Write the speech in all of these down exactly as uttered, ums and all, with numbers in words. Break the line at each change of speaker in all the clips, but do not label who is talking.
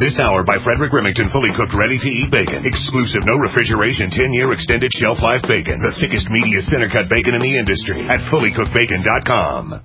This hour by Frederick Remington, fully cooked, ready-to-eat bacon. Exclusive, no refrigeration, ten-year extended shelf life bacon. The thickest, meatiest center-cut bacon in the industry at fully cooked bacon dot com.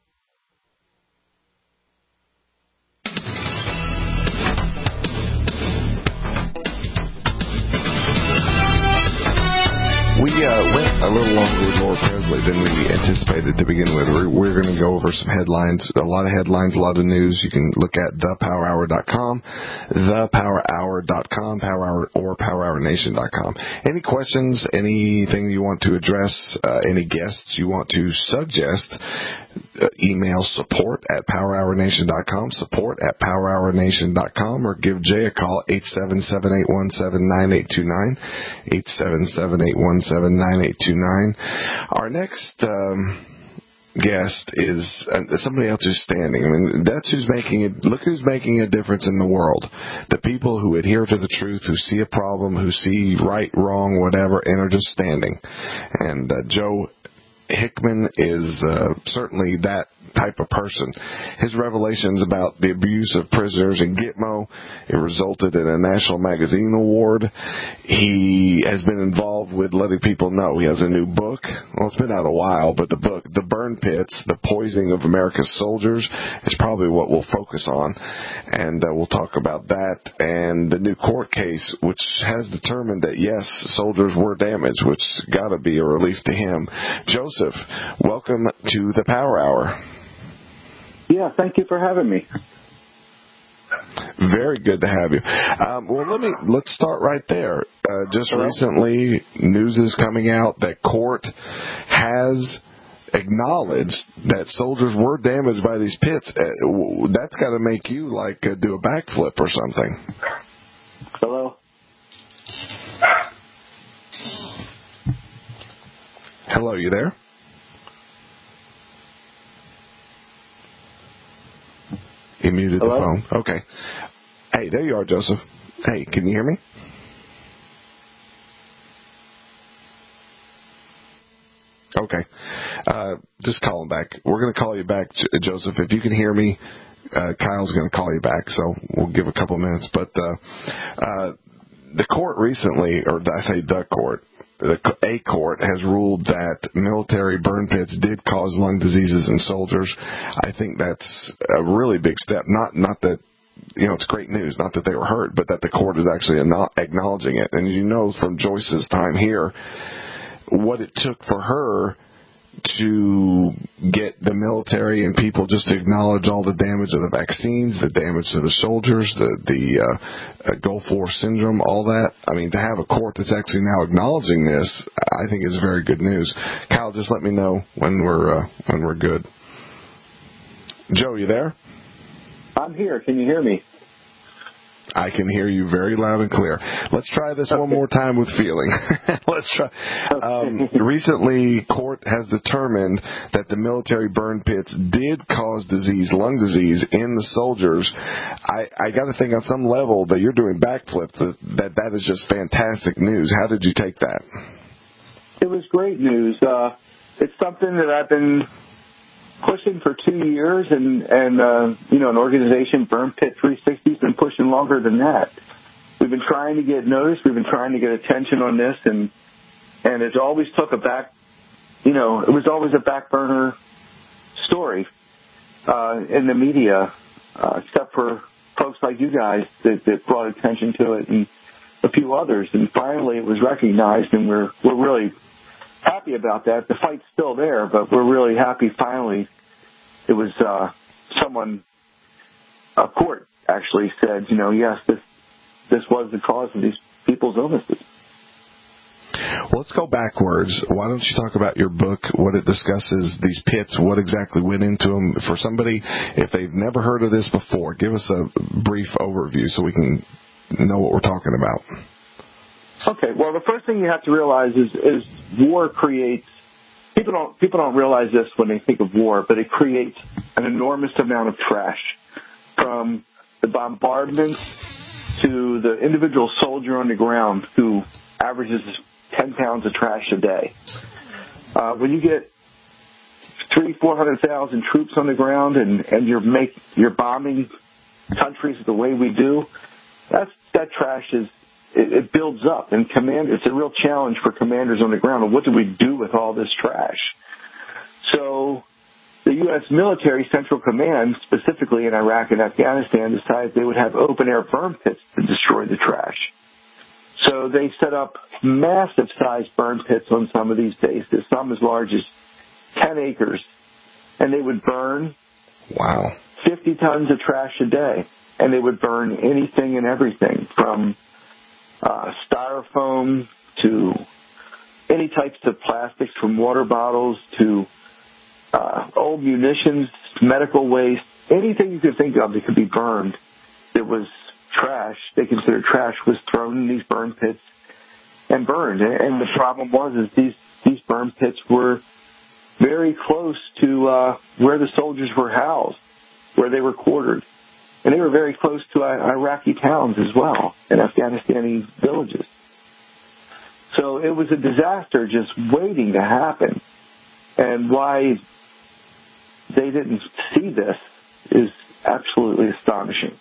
We uh, went a little longer with Laura Presley than we anticipated to begin with. We're, we're going to go over some headlines, a lot of headlines, a lot of news. You can look at the power hour dot com, the power hour dot com, Power Hour, or power hour nation dot com. Any questions, anything you want to address, uh, any guests you want to suggest, uh, email support at power hour nation dot com, support at power hour nation dot com, or give Jay a call, eight seven seven, eight one seven, nine eight two nine, eight seven seven, eight one seven, nine eight two nine. Our next um, guest is uh, somebody else who's standing. I mean, that's who's making it. Look who's making a difference in the world. The people who adhere to the truth, who see a problem, who see right, wrong, whatever, and are just standing. And uh, Joe Hickman is uh, certainly that type of person. His revelations about the abuse of prisoners in Gitmo, it resulted in a National Magazine Award. He has been involved with letting people know. He has a new book. Well, it's been out a while, but the book, The Burn Pits, The Poisoning of America's Soldiers, is probably what we'll focus on. And uh, we'll talk about that and the new court case, which has determined that, yes, soldiers were damaged, which got to be a relief to him. Joseph, welcome to the Power Hour.
Yeah, thank you for having me.
Very good to have you. Um, well, let me let's start right there. Uh, just Hello? Recently, news is coming out that court has acknowledged that soldiers were damaged by these pits. Uh, that's got to make you like uh, do a backflip or something.
Hello.
Hello, you there? He muted
Hello?
the phone. Okay. Hey, there you are, Joseph. Hey, can you hear me? Okay. Uh, just call him back. We're going to call you back, J- Joseph. If you can hear me, uh, Kyle's going to call you back, so we'll give a couple minutes. But uh, uh, the court recently, or I say the court, the A court has ruled that military burn pits did cause lung diseases in soldiers. I think that's a really big step. Not not that, you know, it's great news, not that they were hurt, but that the court is actually acknowledging it. And you know from Joyce's time here, what it took for her to get the military and people just to acknowledge all the damage of the vaccines, the damage to the soldiers, the the uh, uh, Gulf War syndrome, all that. I mean, to have a court that's actually now acknowledging this, I think is very good news. Kyle, just let me know when we're uh, when we're good. Joe, you there?
I'm here. Can you hear me?
I can hear you very loud and clear. Let's try this okay. one more time with feeling. Let's try. Um, recently, court has determined that the military burn pits did cause disease, lung disease, in the soldiers. I, I got to think on some level that you're doing backflip, that, that that is just fantastic news. How did you take that?
It was great news. Uh, it's something that I've been pushing for two years, and, and uh, you know, an organization, Burn Pit three sixty, has been pushing longer than that. We've been trying to get noticed. We've been trying to get attention on this, and and it always took a back, you know, it was always a back burner story uh, in the media, uh, except for folks like you guys that, that brought attention to it and a few others. And finally, it was recognized, and we're we're really happy about that. The fight's still there, but we're really happy finally it was uh, someone, a court actually said, you know, yes, this this was the cause of these people's illnesses.
Well, let's go backwards. Why don't you talk about your book, what it discusses, these pits, what exactly went into them? For somebody, if they've never heard of this before, give us a brief overview so we can know what we're talking about.
Okay, well, the first thing you have to realize is, is war creates, people don't people don't realize this when they think of war, but it creates an enormous amount of trash, from the bombardments to the individual soldier on the ground who averages ten pounds of trash a day. Uh, when you get three, four hundred thousand troops on the ground and, and you're make, you're bombing countries the way we do, that's, that trash is, it, it builds up. And command, it's a real challenge for commanders on the ground. And what do we do with all this trash? So the U S military Central Command, specifically in Iraq and Afghanistan, decided they would have open-air burn pits to destroy the trash. So they set up massive-sized burn pits on some of these bases, some as large as ten acres, and they would burn
wow.
fifty tons of trash a day, and they would burn anything and everything from uh, styrofoam to any types of plastics, from water bottles to uh, old munitions, medical waste, anything you could think of that could be burned that was trash, they considered trash, was thrown in these burn pits and burned. And the problem was is these, these burn pits were very close to uh, where the soldiers were housed, where they were quartered. And they were very close to uh, Iraqi towns as well, and Afghanistani villages. So it was a disaster just waiting to happen. And why they didn't see this is absolutely astonishing.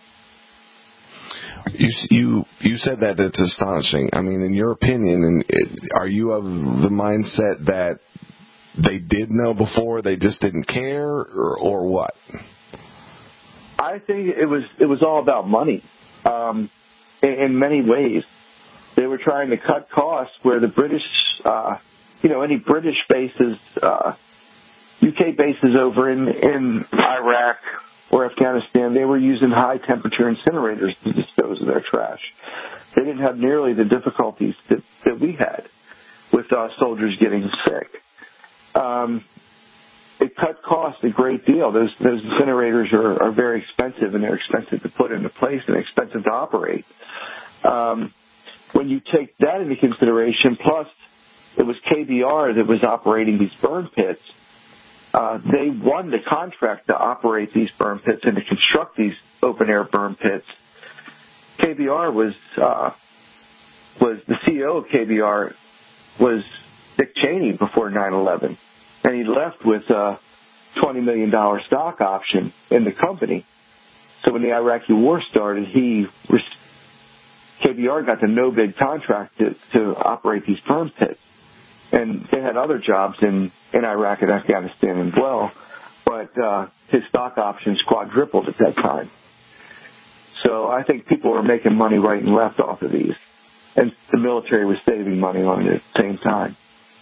You you you said that it's astonishing. I mean, in your opinion, and are you of the mindset that they did know before, they just didn't care, or, or what?
I think it was it was all about money. Um, in, in many ways, they were trying to cut costs where the British, uh, you know, any British bases, uh, U K bases over in in Iraq or Afghanistan, they were using high-temperature incinerators to dispose of their trash. They didn't have nearly the difficulties that, that we had with uh, soldiers getting sick. Um, it cut costs a great deal. Those those incinerators are, are very expensive, and they're expensive to put into place and expensive to operate. Um, when you take that into consideration, plus it was K B R that was operating these burn pits, Uh, they won the contract to operate these burn pits and to construct these open-air burn pits. K B R was uh, was the C E O of K B R was Dick Cheney before nine eleven, and he left with a twenty million dollars stock option in the company. So when the Iraqi war started, he K B R got the no-bid contract to, to operate these burn pits. And they had other jobs in, in Iraq and Afghanistan as well, but uh, his stock options quadrupled at that time. So I think people were making money right and left off of these, and the military was saving money on it at the same time.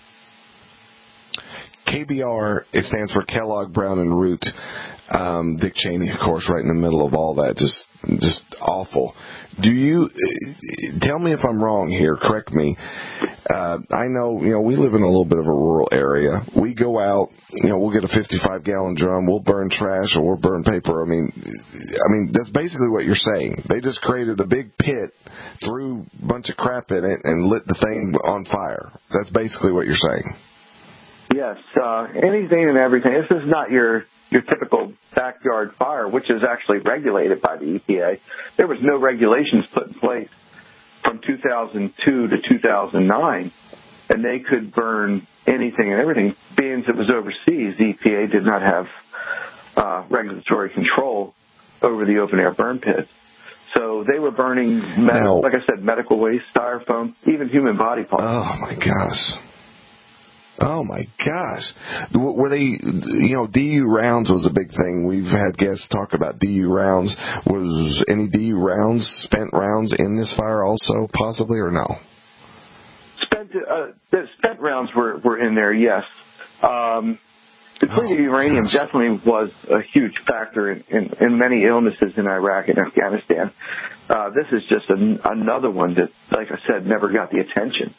K B R, it stands for Kellogg, Brown and Root. Um, Dick Cheney, of course, right in the middle of all that, just just awful. Do you tell me if I'm wrong here? Correct me. Uh, I know, you know, we live in a little bit of a rural area. We go out, you know, we'll get a fifty-five gallon drum, we'll burn trash or we'll burn paper. I mean, I mean that's basically what you're saying. They just created a big pit, threw a bunch of crap in it, and lit the thing on fire. That's basically what you're saying.
Yes, uh, anything and everything. This is not your your typical backyard fire, which is actually regulated by the E P A. There was no regulations put in place from two thousand two to two thousand nine, and they could burn anything and everything. Being it was overseas, the E P A did not have uh, regulatory control over the open-air burn pits. So they were burning, med-
now,
like I said, medical waste, styrofoam, even human body parts.
Oh, my gosh. Oh, my gosh. Were they, you know, D U rounds was a big thing. We've had guests talk about D U rounds. Was any D U rounds, spent rounds in this fire also, possibly, or no?
Spent, uh, the spent rounds were, were in there, yes. Um, depleted oh, uranium gosh. definitely was a huge factor in, in, in many illnesses in Iraq and Afghanistan. Uh, this is just an, another one that, like I said, never got the attention.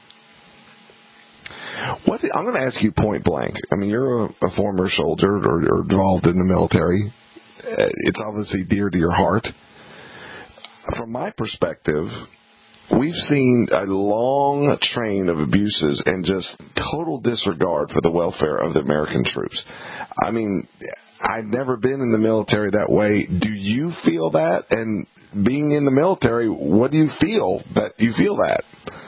What I'm going to ask you point blank. I mean, you're a, a former soldier or, or involved in the military. It's obviously dear to your heart. From my perspective, we've seen a long train of abuses and just total disregard for the welfare of the American troops. I mean, I've never been in the military that way. Do you feel that? And being in the military, what do you feel that you feel that?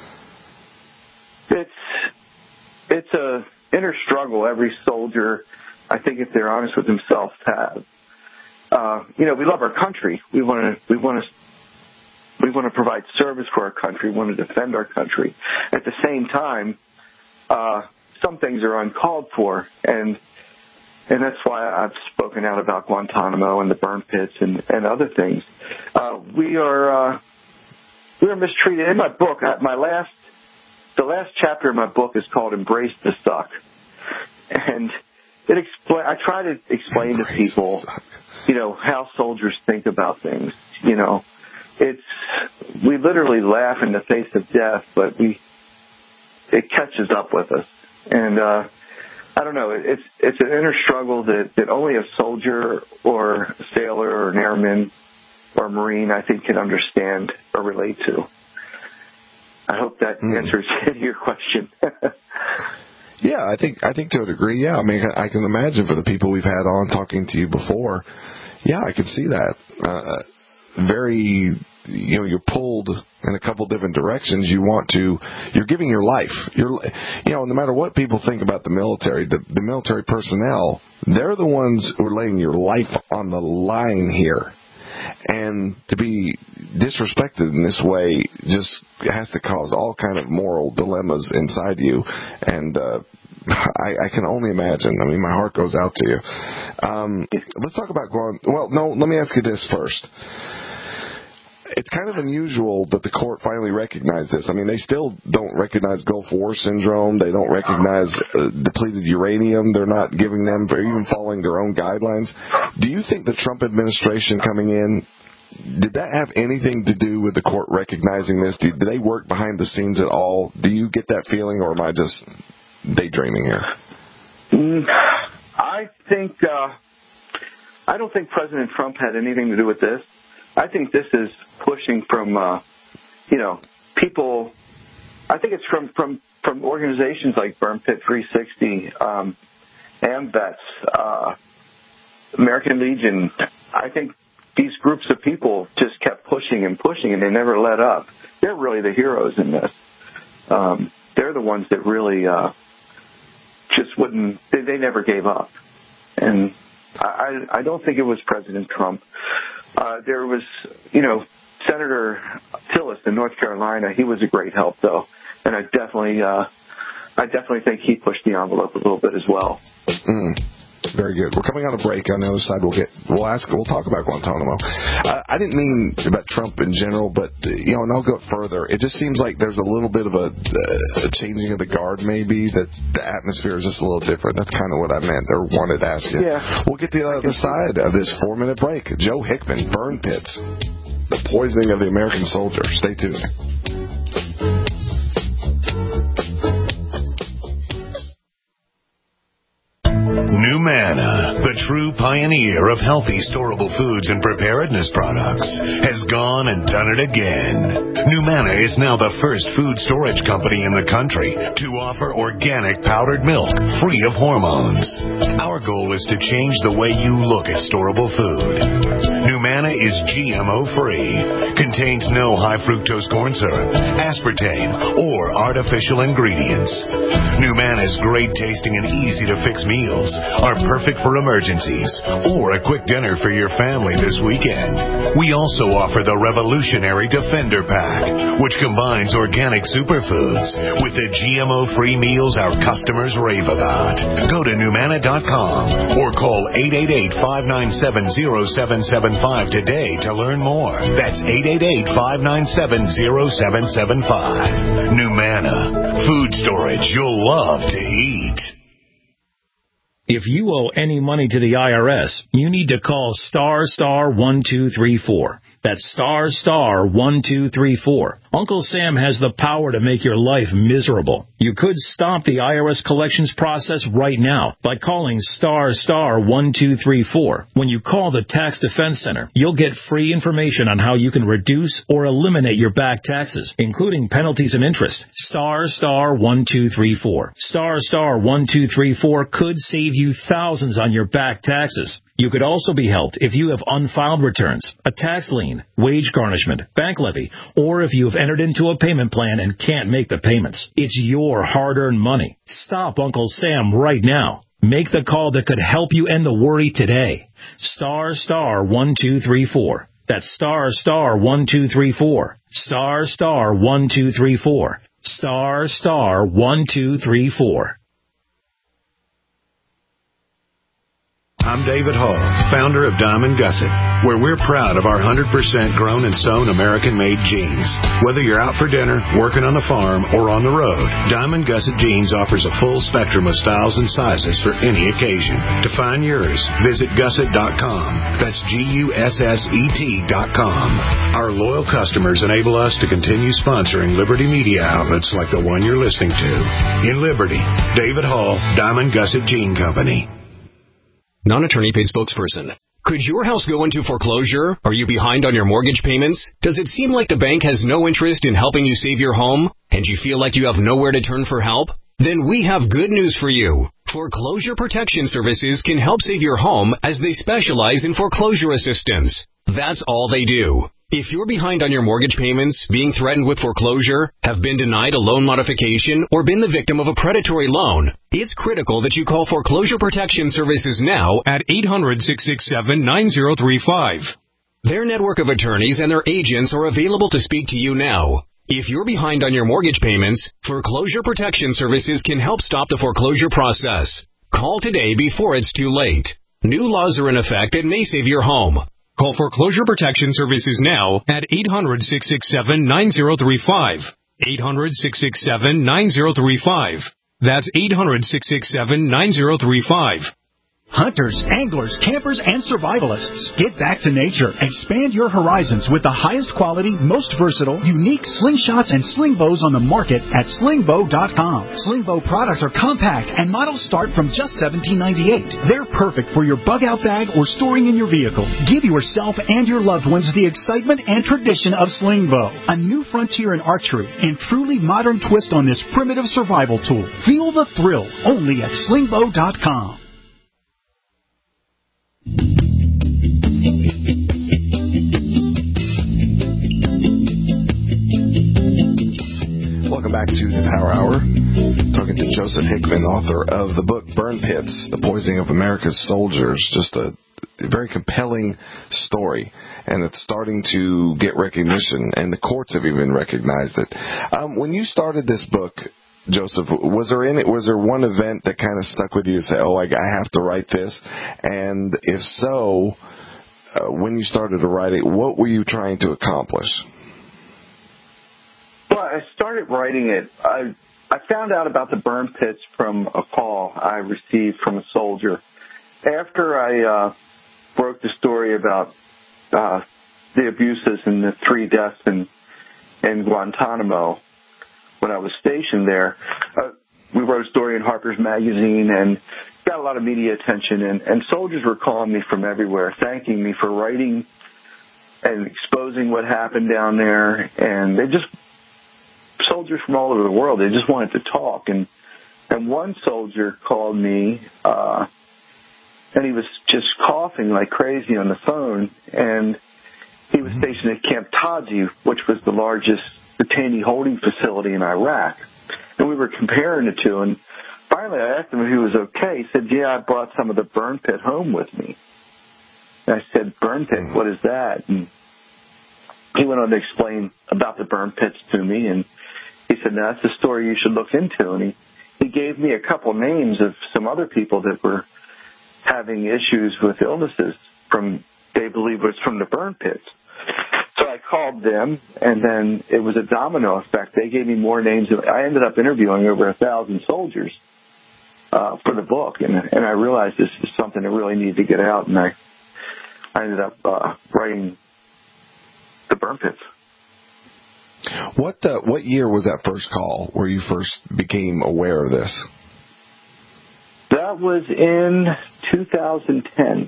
It's It's a inner struggle every soldier, I think if they're honest with themselves, has. uh, you know, we love our country. We want to, we want to, we want to provide service for our country. We want to defend our country. At the same time, uh, some things are uncalled for, and and that's why I've spoken out about Guantanamo and the burn pits and, and other things. Uh, we are uh, we are mistreated. In my book, my last the last chapter of my book is called "Embrace the Suck," and it explain. I try to explain Embrace to people, you know, how soldiers think about things. You know, it's we literally laugh in the face of death, but we it catches up with us. And uh, I don't know. It's it's an inner struggle that, that only a soldier or a sailor or an airman or a Marine, I think, can understand or relate to. I hope that mm. answers your question.
Yeah, I think I think to a degree, yeah. I mean, I can imagine for the people we've had on talking to you before, yeah, I can see that. Uh, very, you know, you're pulled in a couple different directions. You want to, you're giving your life. You're, you know, no matter what people think about the military, the, the military personnel, they're the ones who are laying your life on the line here. And to be disrespected in this way just has to cause all kind of moral dilemmas inside you. And uh, I, I can only imagine. I mean, my heart goes out to you. Um, let's talk about Guam. Well, no, let me ask you this first. It's kind of unusual that the court finally recognized this. I mean, they still don't recognize Gulf War syndrome. They don't recognize uh, depleted uranium. They're not giving them, for even following their own guidelines. Do you think the Trump administration coming in, did that have anything to do with the court recognizing this? Did, did they work behind the scenes at all? Do you get that feeling, or am I just daydreaming here?
Mm, I think, uh, I don't think President Trump had anything to do with this. I think this is pushing from, uh, you know, people. I think it's from, from, from organizations like Burn Pit three sixty, um, AMVETS, uh, American Legion. I think these groups of people just kept pushing and pushing, and they never let up. They're really the heroes in this. Um, they're the ones that really uh, just wouldn't. They, they never gave up, and I, I don't think it was President Trump. Uh, there was, you know, Senator Tillis in North Carolina. He was a great help, though, and I definitely, uh, I definitely think he pushed the envelope a little bit as well.
Mm. Very good. We're coming on a break. On the other side, we'll get, we'll ask, we'll talk about Guantanamo. Uh, I didn't mean about Trump in general, but you know, and I'll go further. It just seems like there's a little bit of a, a changing of the guard, maybe that the atmosphere is just a little different. That's kind of what I meant or wanted to ask you.
Yeah.
We'll get to the other side of this four-minute break. Joe Hickman, Burn Pits, the poisoning of the American soldier. Stay tuned.
NuManna, the true pioneer of healthy storable foods and preparedness products, has gone and done it again. NuManna is now the first food storage company in the country to offer organic powdered milk free of hormones. Our goal is to change the way you look at storable food. NuManna is G M O-free, contains no high fructose corn syrup, aspartame, or artificial ingredients. NuManna's great tasting and easy to fix meals are perfect for emergencies or a quick dinner for your family this weekend. We also offer the revolutionary Defender Pack, which combines organic superfoods with the G M O-free meals our customers rave about. Go to numanna dot com or call eight eight eight, five nine seven, zero seven seven five today to learn more. That's eight eight eight, five nine seven, zero seven seven five. NuManna, food storage you'll love to eat.
If you owe any money to the I R S, you need to call star star one two three four. That's star star one two three four. Uncle Sam has the power to make your life miserable. You could stop the I R S collections process right now by calling star star one two three four. When you call the Tax Defense Center, you'll get free information on how you can reduce or eliminate your back taxes, including penalties and interest. Star star one two three four. Star star one two three four could save you thousands on your back taxes. You could also be helped if you have unfiled returns, a tax lien, wage garnishment, bank levy, or if you have entered into a payment plan and can't make the payments. It's your hard-earned money. Stop Uncle Sam right now. Make the call that could help you end the worry today. Star star one two three four. That's star star one two three four. Star star one two three four. Star star one two three four.
I'm David Hall, founder of Diamond Gusset, where we're proud of our one hundred percent grown and sewn American-made jeans. Whether you're out for dinner, working on the farm, or on the road, Diamond Gusset Jeans offers a full spectrum of styles and sizes for any occasion. To find yours, visit gusset dot com. That's G U S S E T dot com. Our loyal customers enable us to continue sponsoring Liberty media outlets like the one you're listening to. In Liberty, David Hall, Diamond Gusset Jean Company.
Non-attorney paid spokesperson. Could your house go into foreclosure? Are you behind on your mortgage payments? Does it seem like the bank has no interest in helping you save your home? And you feel like you have nowhere to turn for help? Then we have good news for you. Foreclosure Protection Services can help save your home as they specialize in foreclosure assistance. That's all they do. If you're behind on your mortgage payments, being threatened with foreclosure, have been denied a loan modification, or been the victim of a predatory loan, it's critical that you call Foreclosure Protection Services now at eight hundred, six six seven, nine zero three five. Their network of attorneys and their agents are available to speak to you now. If you're behind on your mortgage payments, Foreclosure Protection Services can help stop the foreclosure process. Call today before it's too late. New laws are in effect that may save your home. Call Foreclosure Protection Services now at eight hundred, six six seven, nine zero three five. eight hundred, six six seven, nine zero three five. That's eight hundred, six six seven, nine zero three five.
Hunters, anglers, campers, and survivalists, get back to nature. Expand your horizons with the highest quality, most versatile, unique slingshots and sling bows on the market at sling bow dot com. Sling bow products are compact and models start from just seventeen ninety-eight. They're perfect for your bug out bag or storing in your vehicle. Give yourself and your loved ones the excitement and tradition of sling bow, a new frontier in archery and truly modern twist on this primitive survival tool. Feel the thrill only at sling bow dot com.
Welcome back to the Power Hour. Talking to Joseph Hickman, author of the book Burn Pits, The Poisoning of America's Soldiers. Just a very compelling story, and it's starting to get recognition, and the courts have even recognized it. Um, when you started this book, Joseph, was there any, was there one event that kind of stuck with you and said, oh, I, I have to write this? And if so, uh, when you started to write it, what were you trying to accomplish?
Well, I started writing it. I, I found out about the burn pits from a call I received from a soldier. After I uh, broke the story about uh, the abuses and the three deaths in, in Guantanamo, when I was stationed there, uh, we wrote a story in Harper's Magazine and got a lot of media attention. And, and soldiers were calling me from everywhere, thanking me for writing and exposing what happened down there. And they just, soldiers from all over the world, they just wanted to talk. And and one soldier called me, uh, and he was just coughing like crazy on the phone. And he was stationed at Camp Taji, which was the largest detainee holding facility in Iraq. And we were comparing the two, and finally I asked him if he was okay. He said, yeah, I brought some of the burn pit home with me. And I said, burn pit, what is that? And he went on to explain about the burn pits to me, and he said, no, that's a story you should look into. And he, he gave me a couple names of some other people that were having issues with illnesses from, they believe it was from the burn pits. So I called them, and then it was a domino effect. They gave me more names. I ended up interviewing over a thousand soldiers uh, for the book, and, and I realized this is something that really needed to get out, and I, I ended up uh, writing the burn pits.
What uh, what year was that first call where you first became aware of this?
That was in two thousand ten.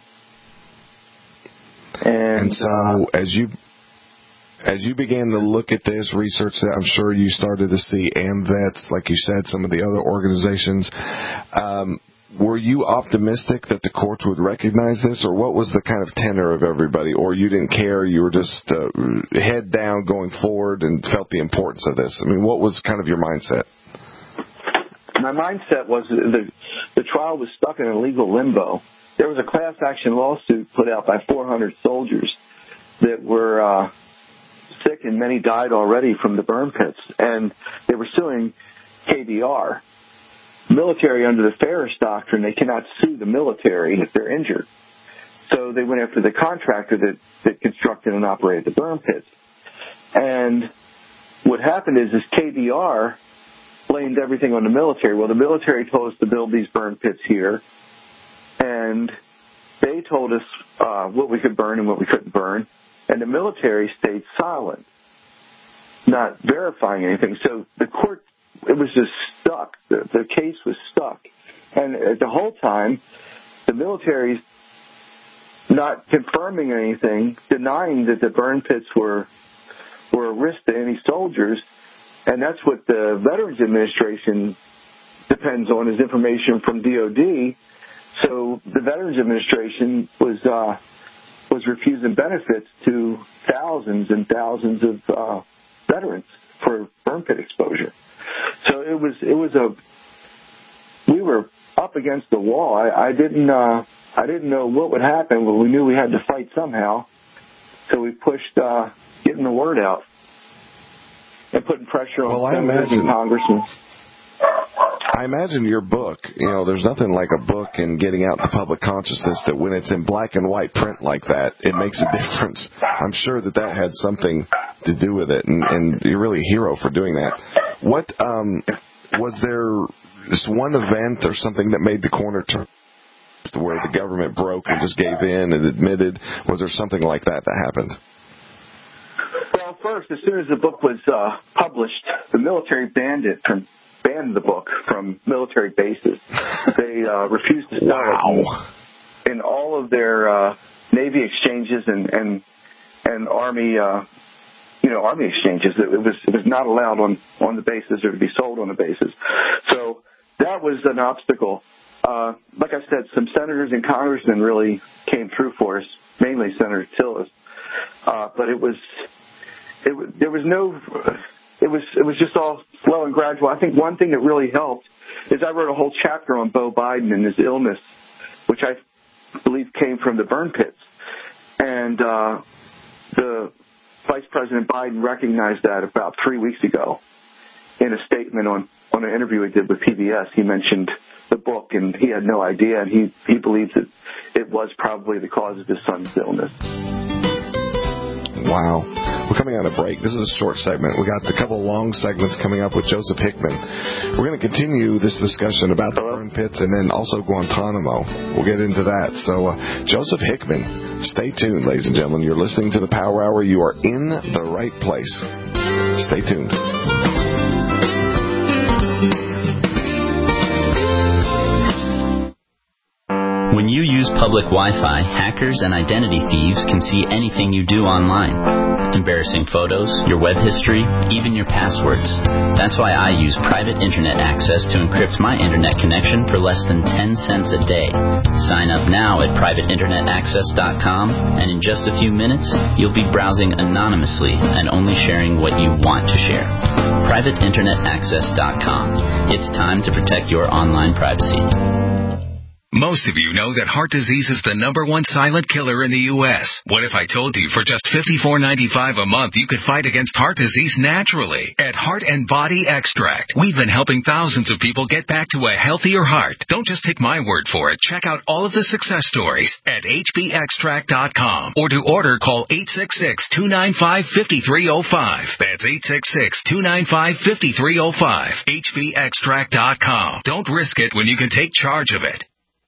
And,
and so uh, as you as you began to look at this, research that, I'm sure you started to see AMVETS, like you said, some of the other organizations. Um, were you optimistic that the courts would recognize this, or what was the kind of tenor of everybody? Or you didn't care, you were just uh, head down going forward and felt the importance of this? I mean, what was kind of your mindset?
My mindset was the the trial was stuck in a legal limbo. there was a class action lawsuit put out by four hundred soldiers that were uh, sick, and many died already from the burn pits, and they were suing K B R. Military, under the Ferris Doctrine, they cannot sue the military if they're injured. So they went after the contractor that, that constructed and operated the burn pits. And what happened is, is K B R blamed everything on the military. Well, the military told us to build these burn pits here, and they told us uh, what we could burn and what we couldn't burn, and the military stayed silent, not verifying anything. So the court, it was just stuck. The, the case was stuck. And uh, the whole time, the military's not confirming anything, denying that the burn pits were were a risk to any soldiers. And that's what the Veterans Administration depends on, is information from D O D. So the Veterans Administration was uh, was refusing benefits to thousands and thousands of uh, veterans for burn pit exposure. So it was it was a we were up against the wall. I, I didn't uh, I didn't know what would happen, but we knew we had to fight somehow. So we pushed uh, getting the word out and putting pressure on
well, I
senators
imagine,
and congressmen.
I imagine your book, you know, there's nothing like a book and getting out the public consciousness that when it's in black and white print like that, it makes a difference. I'm sure that that had something to do with it, and, and you're really a hero for doing that. What, um, was there just one event or something that made the corner turn where the government broke and just gave in and admitted? Was there something like that that happened?
Well, first, as soon as the book was uh, published, the military banned it from banned the book from military bases. They uh, refused to sell
wow.
it in, in all of their uh, Navy exchanges and and and Army, uh, you know, Army exchanges. It, it was it was not allowed on on the bases or to be sold on the bases. So that was an obstacle. Uh, like I said, some senators and congressmen really came through for us, mainly Senator Tillis. Uh, but it was it there was no. It was it was just all slow and gradual. I think one thing that really helped is I wrote a whole chapter on Beau Biden and his illness, which I believe came from the burn pits. And uh, the Vice President Biden recognized that about three weeks ago in a statement on, on an interview he did with P B S. He mentioned the book, and he had no idea, and he, he believes that it was probably the cause of his son's illness.
Wow. We're coming out of break. This is a short segment. We got a couple long segments coming up with Joseph Hickman. We're going to continue this discussion about the burn pits and then also Guantanamo. We'll get into that. So, uh, Joseph Hickman, stay tuned, ladies and gentlemen. You're listening to the Power Hour. You are in the right place. Stay tuned.
When you use public Wi-Fi, hackers and identity thieves can see anything you do online. Embarrassing photos, your web history, even your passwords. That's why I use private internet access to encrypt my internet connection for less than ten cents a day. Sign up now at private internet access dot com, and in just a few minutes, you'll be browsing anonymously and only sharing what you want to share. private internet access dot com. It's time to protect your online privacy.
Most of you know that heart disease is the number one silent killer in the U S What if I told you for just fifty-four ninety-five a month you could fight against heart disease naturally? At Heart and Body Extract, we've been helping thousands of people get back to a healthier heart. Don't just take my word for it. Check out all of the success stories at H B extract dot com. Or to order, call eight six six, two nine five, five three zero five. That's eight six six, two nine five, five three zero five. H B extract dot com. Don't risk it when you can take charge of it.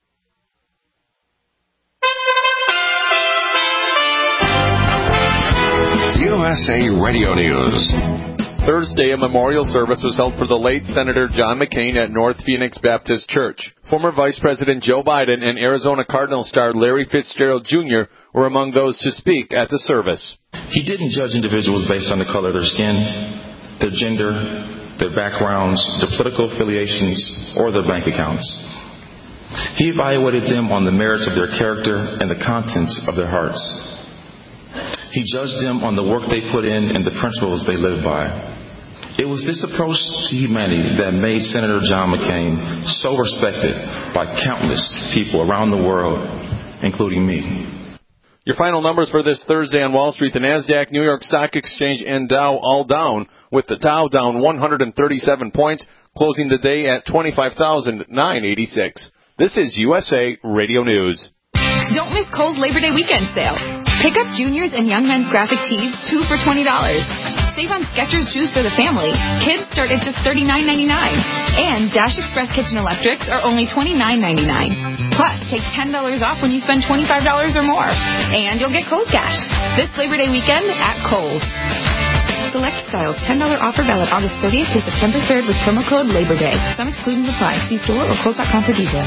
U S A Radio News.
Thursday, a memorial service was held for the late Senator John McCain at North Phoenix Baptist Church. Former Vice President Joe Biden and Arizona Cardinals star Larry Fitzgerald Junior were among those to speak at the service.
He didn't judge individuals based on the color of their skin, their gender, their backgrounds, their political affiliations, or their bank accounts. He evaluated them on the merits of their character and the contents of their hearts. He judged them on the work they put in and the principles they live by. It was this approach to humanity that made Senator John McCain so respected by countless people around the world, including me.
Your final numbers for this Thursday on Wall Street: the NASDAQ, New York Stock Exchange, and Dow all down, with the Dow down one hundred thirty-seven points, closing the day at twenty-five thousand nine hundred eighty-six. This is U S A Radio News.
Don't miss Kohl's Labor Day weekend sale. Pick up juniors and young men's graphic tees, two for twenty dollars. Save on Skechers shoes for the family. Kids start at just thirty-nine ninety-nine. And Dash Express Kitchen Electrics are only twenty-nine ninety-nine. Plus, take ten dollars off when you spend twenty-five dollars or more. And you'll get Kohl's Cash. This Labor Day weekend at Kohl's. Select styles. ten dollars offer valid August thirtieth to September third with promo code Labor Day. Some exclusions apply. See store or Kohl's dot com for details.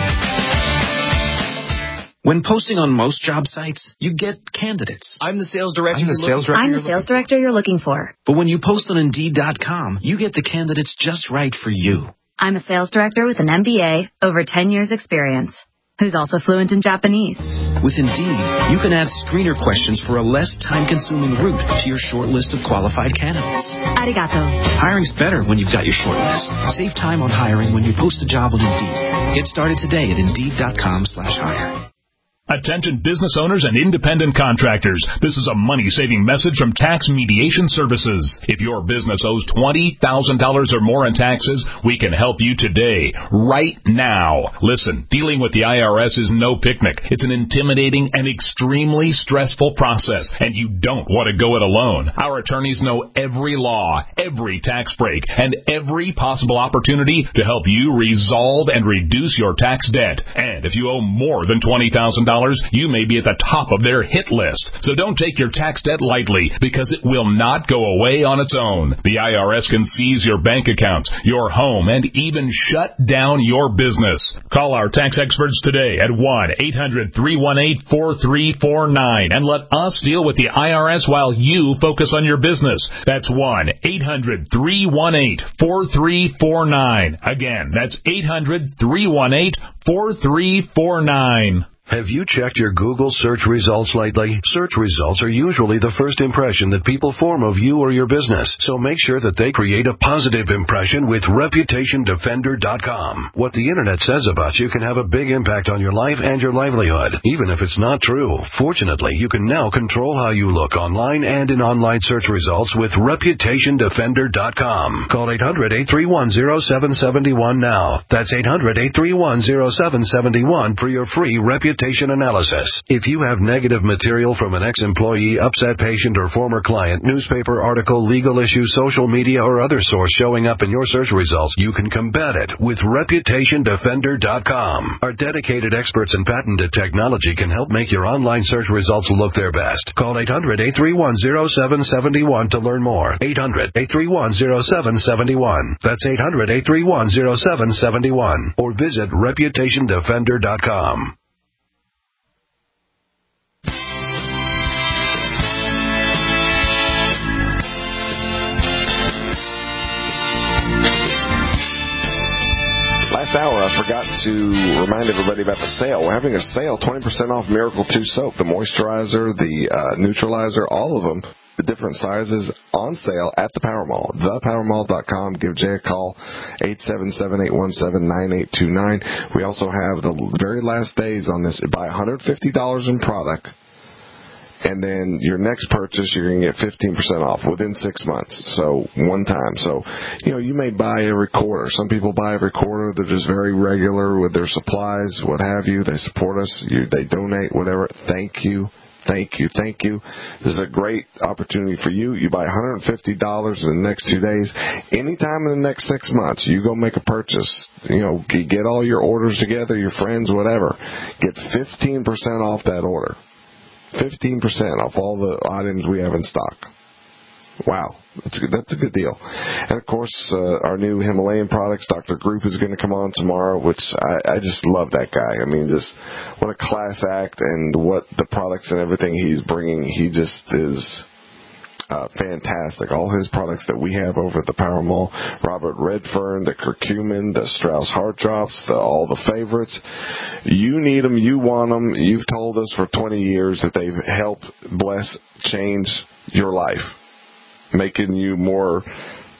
When posting on most job sites, you get candidates.
I'm the sales director.
I'm the sales director.
I'm the sales director you're looking for.
But when you post on Indeed dot com, you get the candidates just right for you.
I'm a sales director with an M B A, over ten years experience, who's also fluent in Japanese.
With Indeed, you can add screener questions for a less time-consuming route to your short list of qualified candidates.
Arigato.
Hiring's better when you've got your short list. Save time on hiring when you post a job on Indeed. Get started today at Indeed dot com slash hire.
Attention business owners and independent contractors. This is a money-saving message from Tax Mediation Services. If your business owes twenty thousand dollars or more in taxes, we can help you today, right now. Listen, dealing with the I R S is no picnic. It's an intimidating and extremely stressful process, and you don't want to go it alone. Our attorneys know every law, every tax break, and every possible opportunity to help you resolve and reduce your tax debt. And if you owe more than twenty thousand dollars, you may be at the top of their hit list. So don't take your tax debt lightly, because it will not go away on its own. The I R S can seize your bank accounts, your home, and even shut down your business. Call our tax experts today at one eight hundred three one eight four three four nine and let us deal with the I R S while you focus on your business. That's one eight hundred three one eight four three four nine. Again, that's eight hundred three one eight four three four nine.
Have you checked your Google search results lately? Search results are usually the first impression that people form of you or your business, so make sure that they create a positive impression with Reputation Defender dot com. What the Internet says about you can have a big impact on your life and your livelihood, even if it's not true. Fortunately, you can now control how you look online and in online search results with Reputation Defender dot com. Call eight hundred eight three one zero seven seven one now. That's eight hundred eight three one zero seven seven one for your free Reputation analysis. If you have negative material from an ex-employee, upset patient, or former client, newspaper article, legal issue, social media, or other source showing up in your search results, you can combat it with Reputation Defender dot com. Our dedicated experts and patented technology can help make your online search results look their best. Call eight hundred eight three one zero seven seven one to learn more. eight hundred eight three one zero seven seven one. That's eight hundred eight three one zero seven seven one. Or visit Reputation Defender dot com.
Last hour, I forgot to remind everybody about the sale. We're having a sale, twenty percent off Miracle two soap, the moisturizer, the uh, neutralizer, all of them, the different sizes on sale at the Power Mall, the power mall dot com. Give Jay a call, eight seven seven, eight one seven, nine eight two nine. We also have the very last days on this. Buy one hundred fifty dollars in product, and then your next purchase, you're going to get fifteen percent off within six months. So one time. So, you know, you may buy every quarter. Some people buy every quarter. They're just very regular with their supplies, what have you. They support us. You, they donate, whatever. Thank you. Thank you. Thank you. This is a great opportunity for you. You buy one hundred fifty dollars in the next two days. Anytime in the next six months, you go make a purchase. You know, get all your orders together, your friends, whatever. Get fifteen percent off that order. fifteen percent off all the items we have in stock. Wow, that's a good, that's a good deal. And, of course, uh, our new Himalayan products, Doctor Group is going to come on tomorrow, which I, I just love that guy. I mean, just what a class act, and what the products and everything he's bringing, he just is uh, fantastic. All his products that we have over at the Power Mall, Robert Redfern, the curcumin, the Strauss Heart Drops, the, all the favorites. You need them, you want them. You've told us for twenty years that they've helped bless, change your life, making you more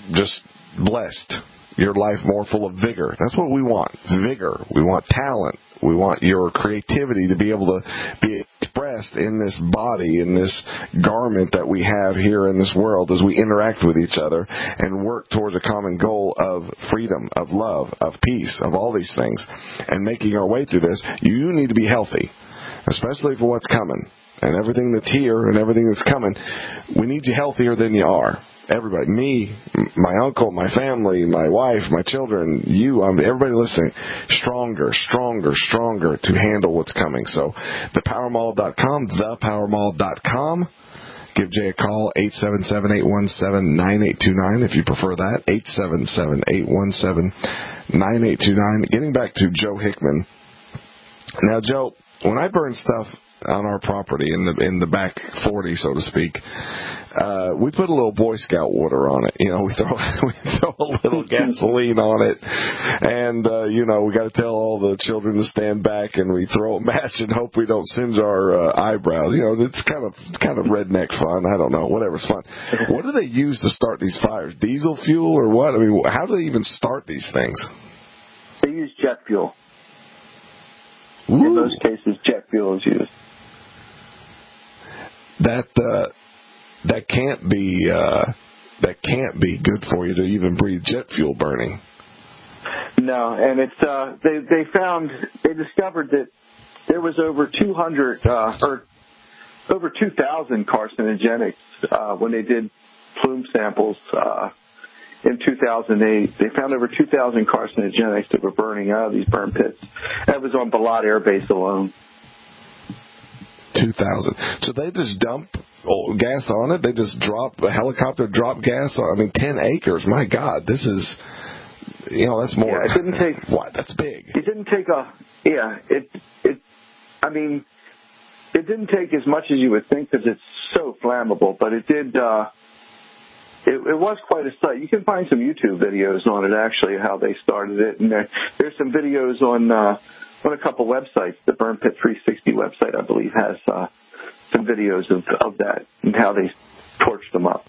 just blessed, your life more full of vigor. That's what we want, vigor. We want talent. We want your creativity to be able to be expressed in this body, in this garment that we have here in this world as we interact with each other and work towards a common goal of freedom, of love, of peace, of all these things. And making our way through this, you need to be healthy, especially for what's coming. And everything that's here and everything that's coming, we need you healthier than you are. Everybody, me, my uncle, my family, my wife, my children, you, um, everybody listening, stronger, stronger, stronger to handle what's coming. So the power mall dot com, the power mall dot com. Give Jay a call, eight seven seven, eight one seven, nine eight two nine if you prefer that, eight seven seven, eight one seven, nine eight two nine. Getting back to Joe Hickman. Now, Joe, when I burn stuff on our property in the in the back forty, so to speak, Uh, we put a little Boy Scout water on it. You know, we throw we throw a little gasoline on it, and uh, you know, we got to tell all the children to stand back, and we throw a match and hope we don't singe our uh, eyebrows. You know, it's kind of kind of redneck fun. I don't know, whatever's fun. What do they use to start these fires? Diesel fuel or what? I mean, how do they even start these things?
They use jet fuel.
Ooh.
In most cases, jet fuel is used.
That. Uh, That can't be uh, that can't be good for you to even breathe jet fuel burning.
No, and it's uh, they they found they discovered that there was over two hundred uh, or over two thousand carcinogenics uh, when they did plume samples uh, in two thousand eight. They found over two thousand carcinogenics that were burning out of these burn pits. That was on Balad Air Base alone.
Two thousand. So they just dump gas on it? They just drop, a helicopter drop gas on, I mean, ten acres. My God, this is, you know, that's more.
Yeah, it didn't take.
What? That's big.
It didn't take a, yeah, it, it, I mean, it didn't take as much as you would think because it's so flammable, but it did, uh, it, it was quite a sight. You can find some YouTube videos on it, actually, how they started it. And there, there's some videos on, uh, on a couple websites. The Burn Pit three sixty website, I believe, has uh, some videos of, of that and how they torched them up.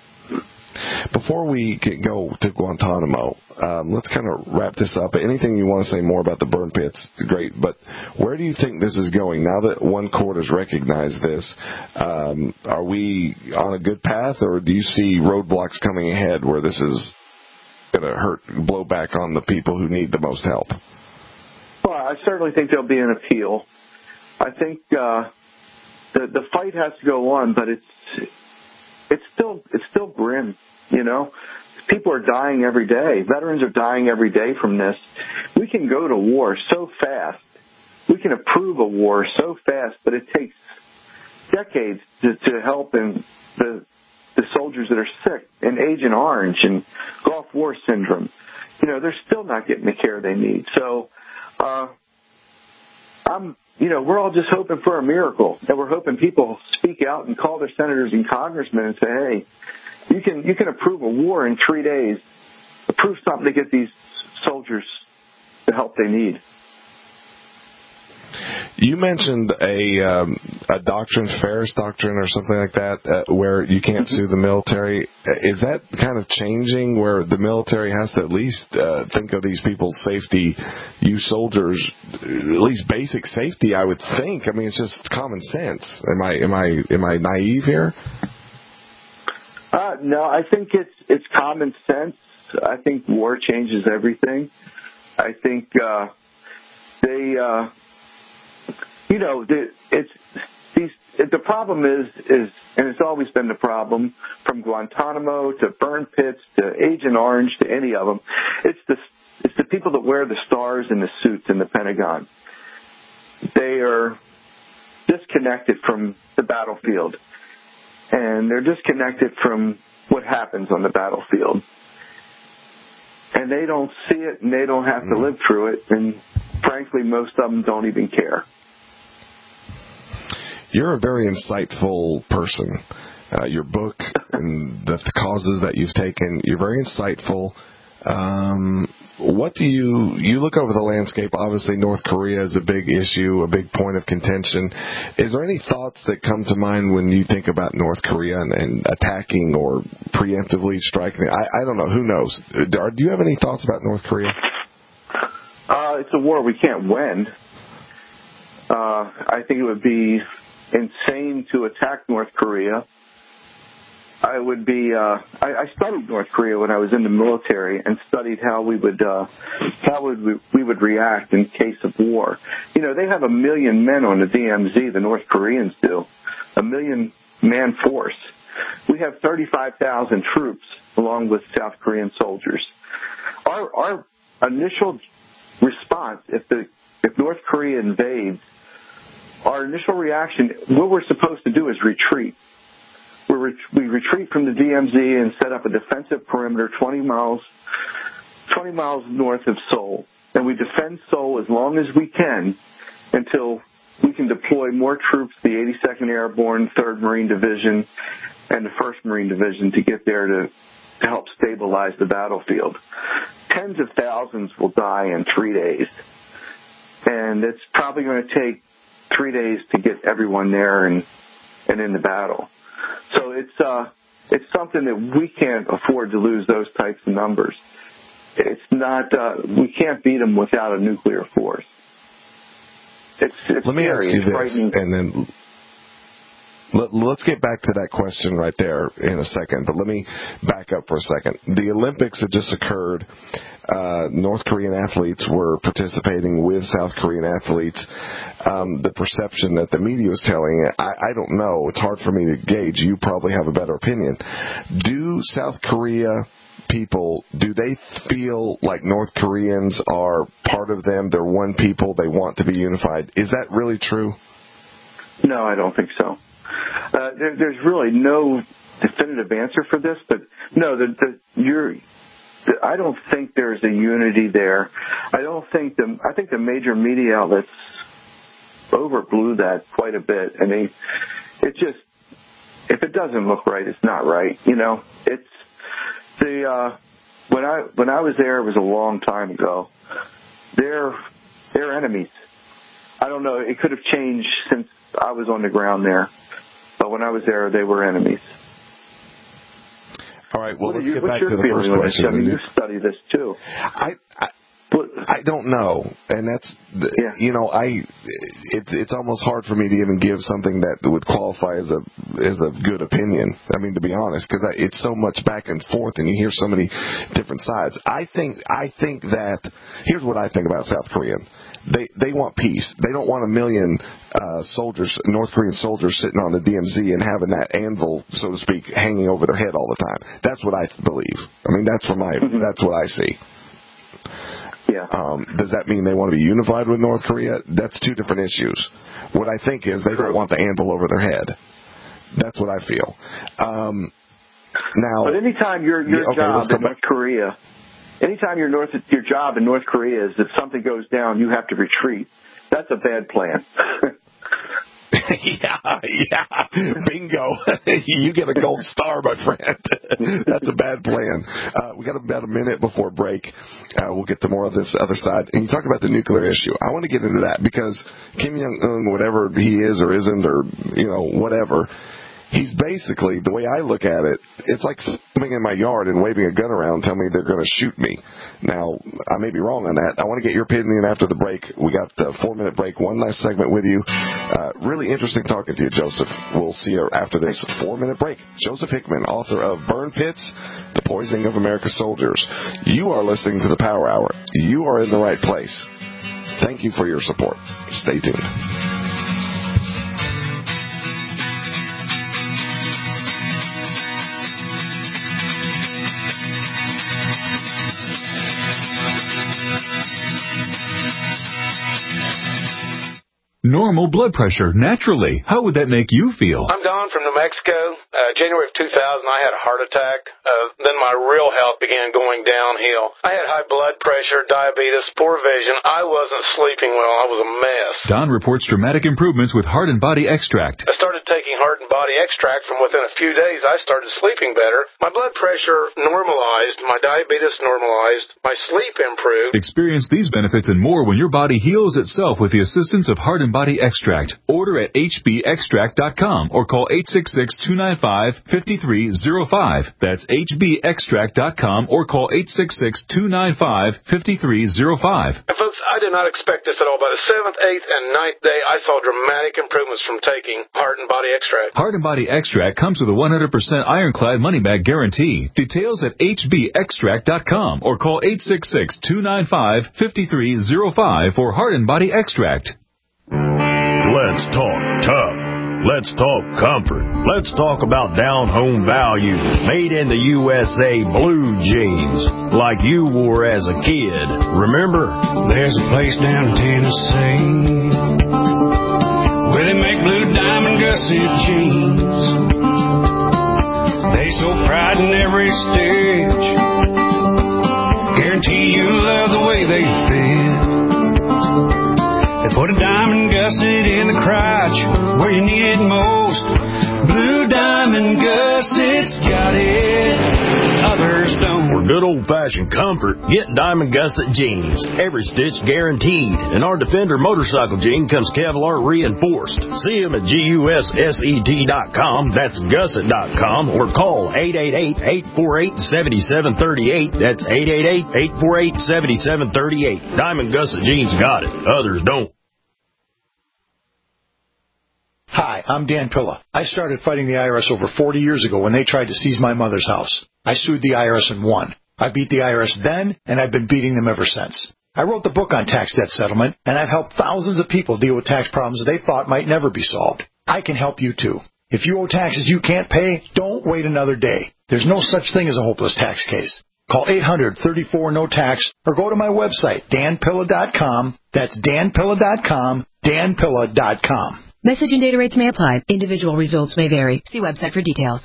Before we get, go to Guantanamo, um, let's kind of wrap this up. Anything you want to say more about the burn pits, great. But where do you think this is going? Now that one court has recognized this, um, are we on a good path, or do you see roadblocks coming ahead where this is going to hurt, blow back on the people who need the most help?
Well, I certainly think there'll be an appeal. I think uh, the the fight has to go on, but it's it's still it's still grim. You know, people are dying every day. Veterans are dying every day from this. We can go to war so fast. We can approve a war so fast, but it takes decades to, to help in the the soldiers that are sick and Agent Orange and Gulf War syndrome. You know, they're still not getting the care they need. So. Uh, I'm, you know, we're all just hoping for a miracle, and we're hoping people speak out and call their senators and congressmen and say, hey, you can you can approve a war in three days, approve something to get these soldiers the help they need.
You mentioned a um, a doctrine, Ferris doctrine or something like that, uh, where you can't sue the military. Is that kind of changing, where the military has to at least uh, think of these people's safety, you soldiers, at least basic safety, I would think. I mean, it's just common sense. Am I am I am I naive here?
Uh, no, I think it's it's common sense. I think war changes everything. I think uh, they. Uh, You know, it's these. The problem is, is, and it's always been the problem, from Guantanamo to burn pits to Agent Orange to any of them. It's the it's the people that wear the stars and the suits in the Pentagon. They are disconnected from the battlefield, and they're disconnected from what happens on the battlefield. And they don't see it, and they don't have to live through it. And frankly, most of them don't even care.
You're a very insightful person. Uh, your book and the, the causes that you've taken, you're very insightful. Um, what do you, you look over the landscape, obviously North Korea is a big issue, a big point of contention. Is there any thoughts that come to mind when you think about North Korea and, and attacking or preemptively striking? I, I don't know. Who knows? Do you have any thoughts about North Korea?
Uh, it's a war we can't win. Uh, I think it would be insane to attack North Korea. I would be. Uh, I, I studied North Korea when I was in the military, and studied how we would uh, how would we, we would react in case of war. You know, they have a million men on the D M Z. The North Koreans do, a million man force. We have thirty-five thousand troops, along with South Korean soldiers. Our our initial response, if the if North Korea invades, our initial reaction, what we're supposed to do is retreat. We're, we retreat from the D M Z and set up a defensive perimeter twenty miles, twenty miles north of Seoul. And we defend Seoul as long as we can until we can deploy more troops, the eighty-second Airborne, third Marine Division, and the first Marine Division to get there to, to help stabilize the battlefield. Tens of thousands will die in three days. And it's probably going to take three days to get everyone there and, and in the battle. So it's uh, it's something that we can't afford to lose those types of numbers. It's not uh, we can't beat them without a nuclear force. It's, it's
Let me
scary.
ask you
it's
this,
frightening.
and then let, let's get back to that question right there in a second. But let me back up for a second. The Olympics had just occurred. Uh, North Korean athletes were participating with South Korean athletes. Um, the perception that the media was telling, I, I don't know. It's hard for me to gauge. You probably have a better opinion. Do South Korea people, do they feel like North Koreans are part of them? They're one people. They want to be unified. Is that really true?
No, I don't think so. Uh, there, there's really no definitive answer for this, but no, the, the, you're, the, I don't think there's a unity there. I don't think the, I think the major media outlets overblew that quite a bit, and they, it just, if it doesn't look right, it's not right. You know, it's the uh, when I when I was there, it was a long time ago. They're they're enemies. I don't know. It could have changed since I was on the ground there, but when I was there, they were enemies.
All right. Well,
what
let's
you,
get back to the first
this?
question.
I mean, you study this too.
I. I I don't know, and that's yeah. you know I it's it's almost hard for me to even give something that would qualify as a as a good opinion. I mean, to be honest, because it's so much back and forth, and you hear so many different sides. I think I think that here's what I think about South Korean. They they want peace. They don't want a million uh, soldiers, North Korean soldiers, sitting on the D M Z and having that anvil, so to speak, hanging over their head all the time. That's what I believe. I mean, that's from my mm-hmm. that's what I see.
Yeah.
Um, does that mean they want to be unified with North Korea? That's two different issues. What I think is they
True.
don't want the anvil over their head. That's what I feel. Um, now,
but anytime your your
okay,
job in North
back.
Korea, anytime your North your job in North Korea is if something goes down, you have to retreat. That's a bad plan.
yeah, yeah, bingo. You get a gold star, my friend. That's a bad plan. Uh, we got about a minute before break. Uh, we'll get to more of this other side. And you talk about the nuclear issue. I want to get into that because Kim Jong-un, whatever he is or isn't or, you know, whatever, he's basically, the way I look at it, it's like sitting in my yard and waving a gun around telling me they're going to shoot me. Now, I may be wrong on that. I want to get your opinion after the break. We got the four-minute break, one last segment with you. Uh, really interesting talking to you, Joseph. We'll see you after this four-minute break. Joseph Hickman, author of Burn Pits, The Poisoning of America's Soldiers. You are listening to the Power Hour. You are in the right place. Thank you for your support. Stay tuned.
Normal blood pressure, naturally. How would that make you feel?
I'm Don from New Mexico. Uh, January of two thousand, I had a heart attack. Uh, then my real health began going downhill. I had high blood pressure, diabetes, poor vision. I wasn't sleeping well. I was a mess.
Don reports dramatic improvements with Heart and Body Extract.
I started taking Heart and Body Extract, from within a few days, I started sleeping better. My blood pressure normalized, my diabetes normalized, my sleep improved.
Experience these benefits and more when your body heals itself with the assistance of Heart and Body Extract. Order at h b extract dot com or call eight six six, two nine five, five three zero five. That's h b extract dot com or call eight six six, two nine five, five three zero five.
And folks, I did not expect this at all. By the seventh, eighth, and ninth day, I saw dramatic improvements from taking Heart and Body Extract.
Heart and Body Extract comes with a one hundred percent ironclad money-back guarantee. Details at h b extract dot com or call eight six six, two nine five, five three zero five for Heart and Body Extract.
Let's talk tough. Let's talk comfort. Let's talk about down-home value. Made in the U S A blue jeans, like you wore as a kid. Remember?
There's a place down in Tennessee where they make blue diamond gusset jeans. They show pride in every stitch. Guarantee you love the way they fit. They put a diamond gusset in the crotch where you need it most. Blue Diamond Gusset's got it, others don't.
For good old-fashioned comfort, get Diamond Gusset jeans. Every stitch guaranteed. And our Defender motorcycle jean comes Kevlar reinforced. See them at gusset dot com. That's gusset dot com. Or call eight eight eight, eight four eight, seven seven three eight. That's eight eight eight, eight four eight, seven seven three eight. Diamond Gusset jeans got it. Others don't.
Hi, I'm Dan Pilla. I started fighting the I R S over forty years ago when they tried to seize my mother's house. I sued the I R S and won. I beat the I R S then, and I've been beating them ever since. I wrote the book on tax debt settlement, and I've helped thousands of people deal with tax problems they thought might never be solved. I can help you, too. If you owe taxes you can't pay, don't wait another day. There's no such thing as a hopeless tax case. Call eight hundred, thirty-four, no tax or go to my website, dan pilla dot com. That's dan pilla dot com, dan pilla dot com.
Message and data rates may apply. Individual results may vary. See website for details.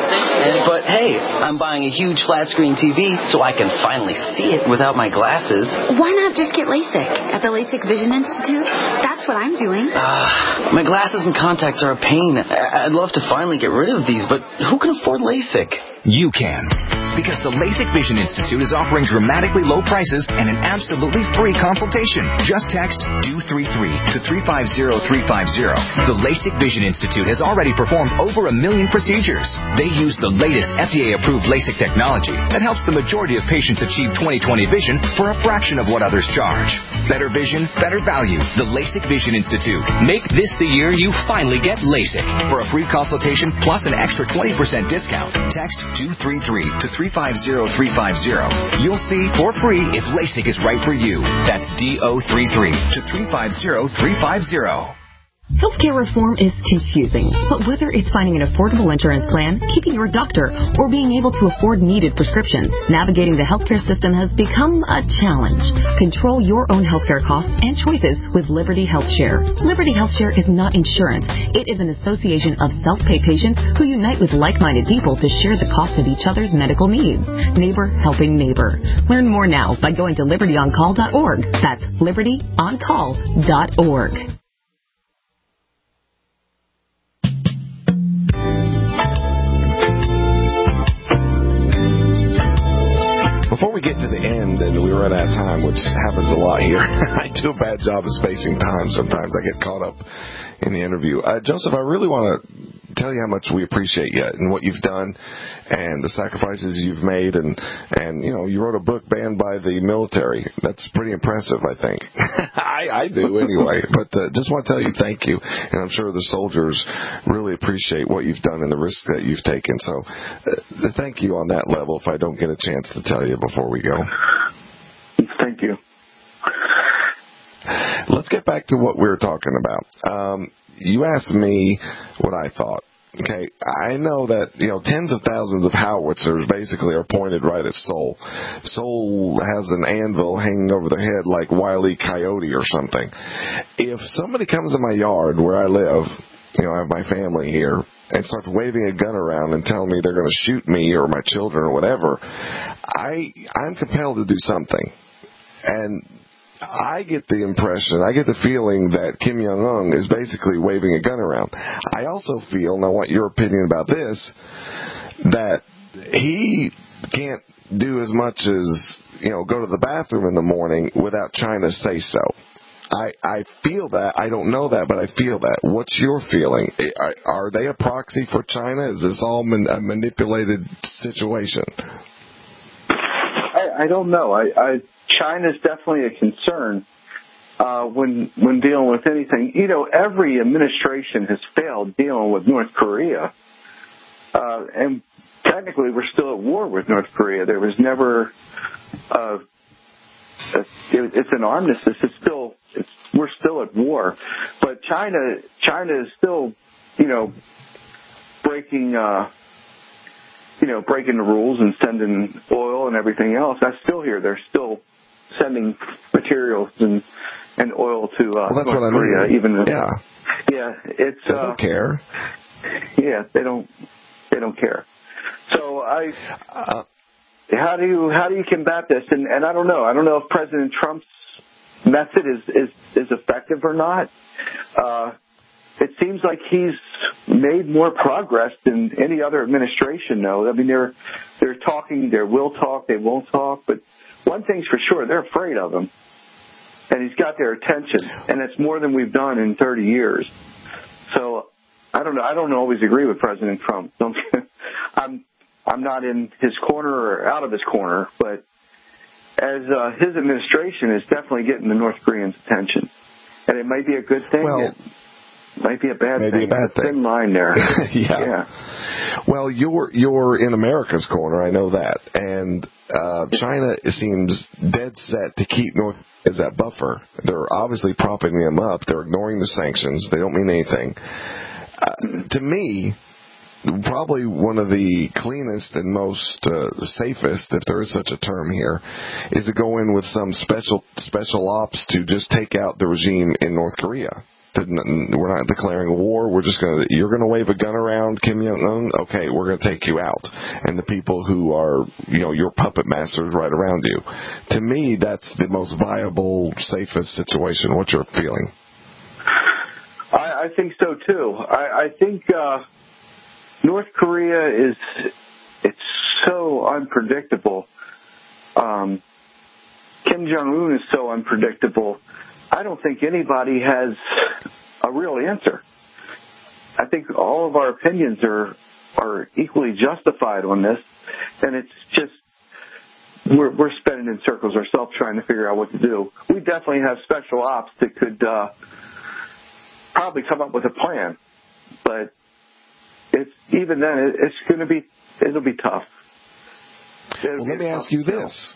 But hey, I'm buying a huge flat screen T V so I can finally see it without my glasses.
Why not just get LASIK at the LASIK Vision Institute? That's what I'm doing.
Uh, my glasses and contacts are a pain. I'd love to finally get rid of these, but who can afford LASIK?
You can. Because the LASIK Vision Institute is offering dramatically low prices and an absolutely free consultation. Just text D O three three to three five zero three five zero. The LASIK Vision Institute has already performed over a million procedures. They use the latest F D A-approved LASIK technology that helps the majority of patients achieve twenty twenty vision for a fraction of what others charge. Better vision, better value. The LASIK Vision Institute. Make this the year you finally get LASIK. For a free consultation plus an extra twenty percent discount, text D O three three to three five zero three five zero. You'll see for free if LASIK is right for you. That's D O three three to three five zero three five zero.
Healthcare reform is confusing, but whether it's finding an affordable insurance plan, keeping your doctor, or being able to afford needed prescriptions, navigating the healthcare system has become a challenge. Control your own healthcare costs and choices with Liberty HealthShare. Liberty HealthShare is not insurance. It is an association of self-pay patients who unite with like-minded people to share the cost of each other's medical needs. Neighbor helping neighbor. Learn more now by going to liberty on call dot org. That's liberty on call dot org.
Before we get to the end and we run out of time, which happens a lot here, I do a bad job of spacing time. Sometimes I get caught up in the interview. Uh, Joseph, I really want to tell you how much we appreciate you and what you've done and the sacrifices you've made. And, and you know, you wrote a book banned by the military. That's pretty impressive, I think. I, I do anyway. But uh, just want to tell you thank you. And I'm sure the soldiers really appreciate what you've done and the risk that you've taken. So uh, thank you on that level if I don't get a chance to tell you before we go.
Thank you.
Let's get back to what we were talking about. Um, you asked me what I thought. Okay, I know that, you know, tens of thousands of howitzers basically are pointed right at Seoul. Seoul has an anvil hanging over their head like Wile E. Coyote or something. If somebody comes in my yard where I live, you know, I have my family here, and starts waving a gun around and telling me they're going to shoot me or my children or whatever, I, I'm compelled to do something. And I get the impression, I get the feeling that Kim Jong-un is basically waving a gun around. I also feel, and I want your opinion about this, that he can't do as much as, you know, go to the bathroom in the morning without China say so. I, I feel that. I don't know that, but I feel that. What's your feeling? Are, are they a proxy for China? Is this all man, a manipulated situation?
I, I don't know. I, I China's definitely a concern uh, when when dealing with anything. You know, every administration has failed dealing with North Korea, uh, and technically we're still at war with North Korea. There was never uh, a, it, it's an armistice. It's still it's, we're still at war, but China China is still, you know, breaking. Uh, you know, breaking the rules and sending oil and everything else. I still hear they're still sending materials and and oil to uh,
well, that's
North
what I
Korea.
mean.
Even
yeah,
yeah, it's
they
uh,
don't care.
Yeah, they don't. They don't care. So I, uh, how do you how do you combat this? And and I don't know. I don't know if President Trump's method is is, is effective or not. Uh, It seems like he's made more progress than any other administration, though. I mean, they're they're talking, they will talk, they won't talk, but one thing's for sure, they're afraid of him. And he's got their attention, and it's more than we've done in thirty years. So, I don't know, I don't always agree with President Trump. I'm I'm not in his corner or out of his corner, but as uh, his administration is definitely getting the North Koreans' attention. And it may be a good thing.
Well,
it, Might be a bad
Maybe
thing.
a bad thing.
Thin line there.
yeah.
yeah.
Well, you're you're in America's corner. I know that, and uh, China seems dead set to keep North as that buffer. They're obviously propping them up. They're ignoring the sanctions. They don't mean anything. Uh, to me, probably one of the cleanest and most uh, safest, if there is such a term here, is to go in with some special special ops to just take out the regime in North Korea. We're not declaring a war. We're just going to, you're going to wave a gun around, Kim Jong-un? Okay, we're going to take you out. And the people who are, you know, your puppet masters right around you. To me, that's the most viable, safest situation. What's your feeling?
I, I think so, too. I, I think uh, North Korea is, it's so unpredictable. Um, Kim Jong-un is so unpredictable. I don't think anybody has a real answer. I think all of our opinions are are equally justified on this, and it's just we're we're spinning in circles ourselves trying to figure out what to do. We definitely have special ops that could uh, probably come up with a plan, but it's even then it's going to be it'll be tough. It'll
well,
be
let me
tough
ask you this.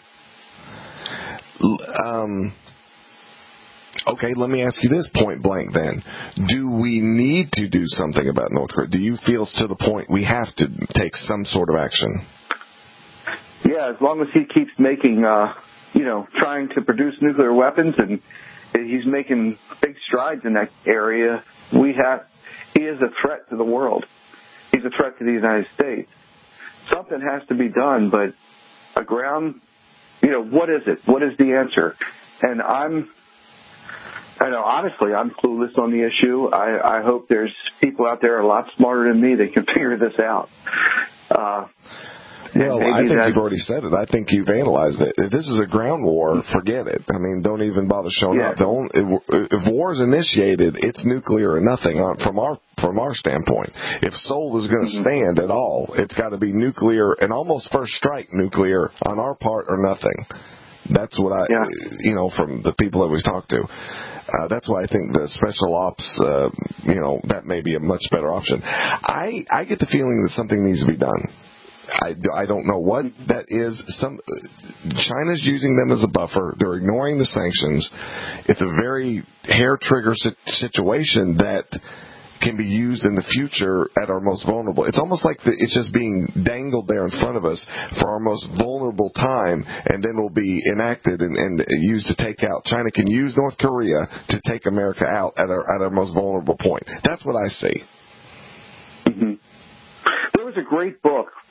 Um. Okay, let me ask you this point blank then. Do we need to do something about North Korea? Do you feel it's to the point we have to take some sort of action?
Yeah, as long as he keeps making, uh, you know, trying to produce nuclear weapons and he's making big strides in that area, we have, he is a threat to the world. He's a threat to the United States. Something has to be done, but a ground, you know, what is it? What is the answer? And I'm, I know, honestly, I'm clueless on the issue. I, I hope there's people out there a lot smarter than me that can figure this out. Uh,
well, I think you've already said it. I think you've analyzed it. If this is a ground war, forget it. I mean, don't even bother showing yeah. up. The only, if, if war is initiated, it's nuclear or nothing on, from our from our standpoint. If Seoul is going to mm-hmm. stand at all, it's got to be nuclear and almost first strike nuclear on our part or nothing. That's what I, yeah. you know, from the people that we've talked to. Uh, that's why I think the special ops, uh, you know, that may be a much better option. I, I get the feeling that something needs to be done. I, I don't know what that is. Some China's using them as a buffer. They're ignoring the sanctions. It's a very hair-trigger situation that can be used in the future at our most vulnerable. It's almost like the, it's just being dangled there in front of us for our most vulnerable time, and then will be enacted and, and used to take out. China can use North Korea to take America out at our, at our most vulnerable point. That's what I see.
Mm-hmm. There was a great book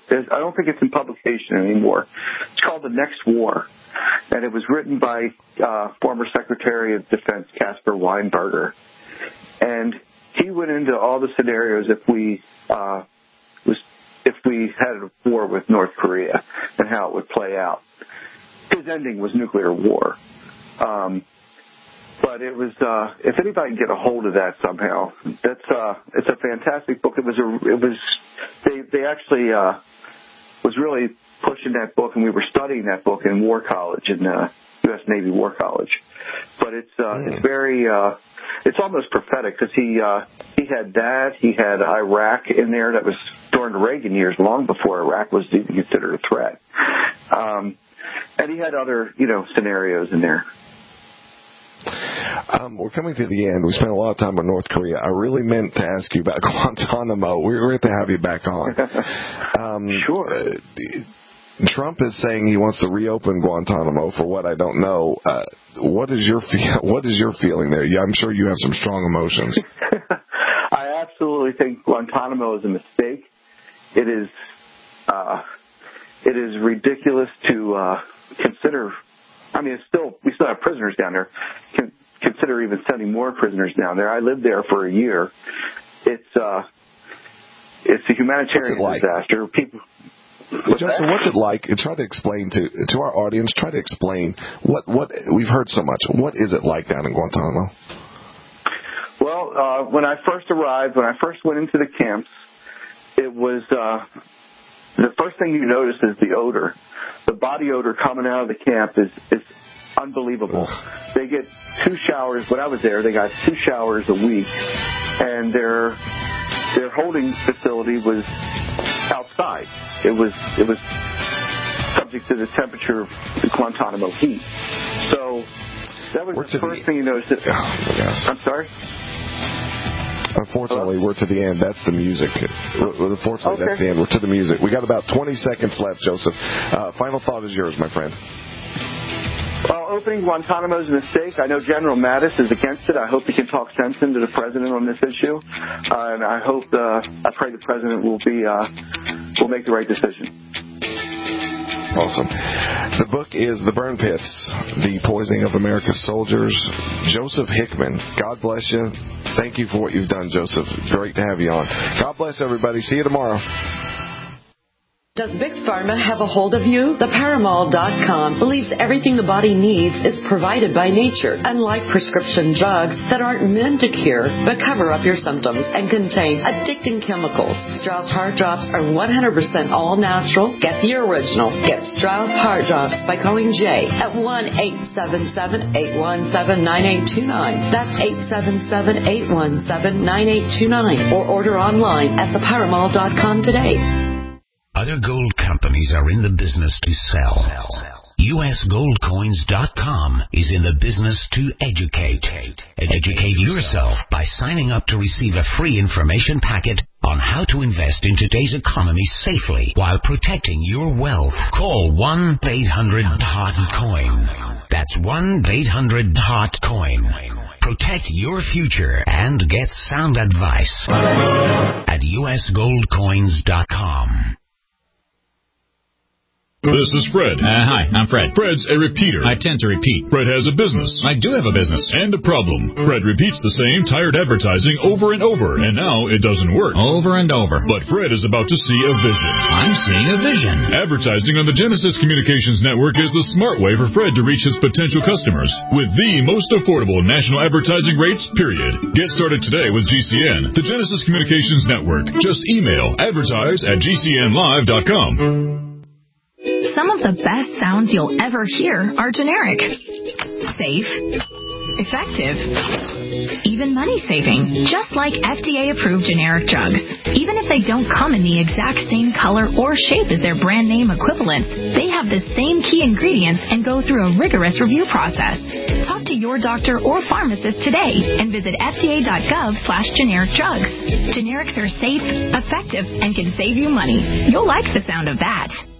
I don't think it's in publication anymore. It's called The Next War, and it was written by uh, former Secretary of Defense Caspar Weinberger. And he went into all the scenarios if we uh, was if we had a war with North Korea and how it would play out. His ending was nuclear war. Um, But it was, uh, if anybody can get a hold of that somehow, that's, uh, it's a fantastic book. It was a, it was, they, they actually, uh, was really pushing that book, and we were studying that book in War College, in, uh, U S Navy War College. But it's, uh, mm. it's very, uh, it's almost prophetic, because he, uh, he had that, he had Iraq in there. That was during the Reagan years, long before Iraq was even considered a threat. Um, and he had other, you know, scenarios in there.
Um, we're coming to the end. We spent a lot of time on North Korea. I really meant to ask you about Guantanamo. We were going to have you back on. Um,
sure.
Uh, Trump is saying he wants to reopen Guantanamo. For what I don't know, uh, what is your fe- what is your feeling there? Yeah, I'm sure you have some strong emotions.
I absolutely think Guantanamo is a mistake. It is uh, it is ridiculous to uh, consider. I mean, it's still we still have prisoners down there. Can consider even sending more prisoners down there. I lived there for a year. It's uh, it's a humanitarian
like?
disaster. People.
Justin, what's it like? Try to explain to to our audience. Try to explain what what we've heard so much. What is it like down in Guantanamo?
Well, uh, when I first arrived, when I first went into the camps, it was uh, the first thing you notice is the odor. The body odor coming out of the camp is is unbelievable. They get two showers. When I was there, they got two showers a week, and their their holding facility was outside. It was it was subject to the temperature of the Guantanamo heat. So that was
we're
the first
the,
thing you noticed. That,
oh, yes.
I'm sorry?
Unfortunately, Hello? We're to the end. That's the music. Unfortunately, okay. That's the end. We're to the music. We got about twenty seconds left, Joseph. Uh, final thought is yours, my friend.
Well, opening Guantanamo is a mistake. I know General Mattis is against it. I hope he can talk sense into the president on this issue, uh, and I hope the I pray the president will be uh, will make the right decision.
Awesome. The book is The Burn Pits, The Poisoning of America's Soldiers. Joseph Hickman, God bless you. Thank you for what you've done, Joseph. Great to have you on. God bless everybody. See you tomorrow.
Does Big Pharma have a hold of you? The Paramall dot com believes everything the body needs is provided by nature, unlike prescription drugs that aren't meant to cure but cover up your symptoms and contain addicting chemicals. Strauss Heart Drops are one hundred percent all natural. Get the original. Get Strauss Heart Drops by calling Jay at one eight seven seven, eight one seven, nine eight two nine. That's eight seven seven, eight one seven, nine eight two nine. Or order online at the Paramall dot com today.
Other gold companies are in the business to sell. U S gold coins dot com is in the business to educate. Educate yourself by signing up to receive a free information packet on how to invest in today's economy safely while protecting your wealth. Call one eight hundred hot coin. That's one eight hundred hot coin. Protect your future and get sound advice at U S gold coins dot com.
This is Fred.
Uh, hi, I'm Fred.
Fred's a repeater.
I tend to repeat.
Fred has a business.
I do have a business.
And a problem. Fred repeats the same tired advertising over and over, and now it doesn't work.
Over and over.
But Fred is about to see a vision.
I'm seeing a vision.
Advertising on the Genesis Communications Network is the smart way for Fred to reach his potential customers with the most affordable national advertising rates, period. Get started today with G C N, the Genesis Communications Network. Just email advertise at G C N live dot com.
Some of the best sounds you'll ever hear are generic. Safe. Effective. Even money-saving. Just like F D A-approved generic drugs. Even if they don't come in the exact same color or shape as their brand name equivalent, they have the same key ingredients and go through a rigorous review process. Talk to your doctor or pharmacist today and visit F D A dot gov slash generic drugs. Generics are safe, effective, and can save you money. You'll like the sound of that.